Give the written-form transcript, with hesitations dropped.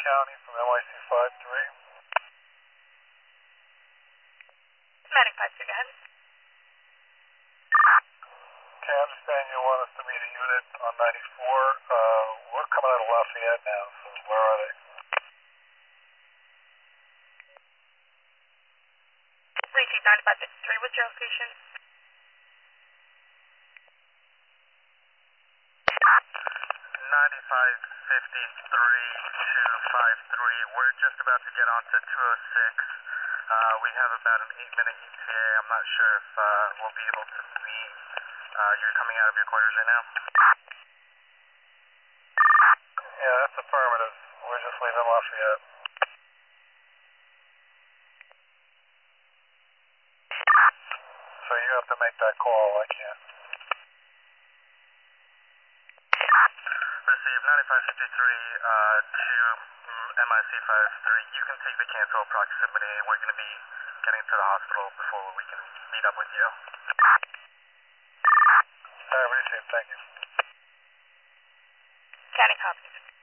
County from NYC 53. Medic 53, go ahead. Okay, I understand you want us to meet a unit on 94. We're coming out of Lafayette now, so where are they? Receive 9553, what's your location? 9553-253. We're just about to get on to 206. We have about an 8-minute ETA. I'm not sure if we'll be able to meet. You're coming out of your quarters right now? Yeah, that's affirmative. We're just leaving Lafayette. So you have to make that call. I can't. Receive 9553 to MIC 53. You can take the cancel proximity. We're going to be getting to the hospital before we can meet up with you. I appreciate it. Thank you. County Hopkins.